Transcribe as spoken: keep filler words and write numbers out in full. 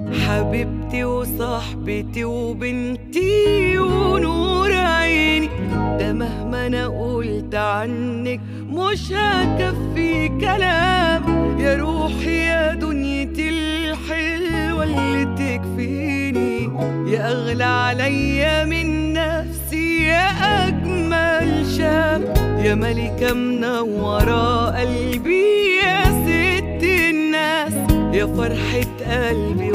حبيبتي وصاحبتي وبنتي ونور عيني، ده مهما انا قلت عنك مش هكفي كلام. يا روحي يا دنيتي الحلوة اللي تكفيني، يا أغلى عليا من نفسي، يا أجمل شام، يا ملكة منورة قلبي، يا ست الناس، يا فرحة قلبي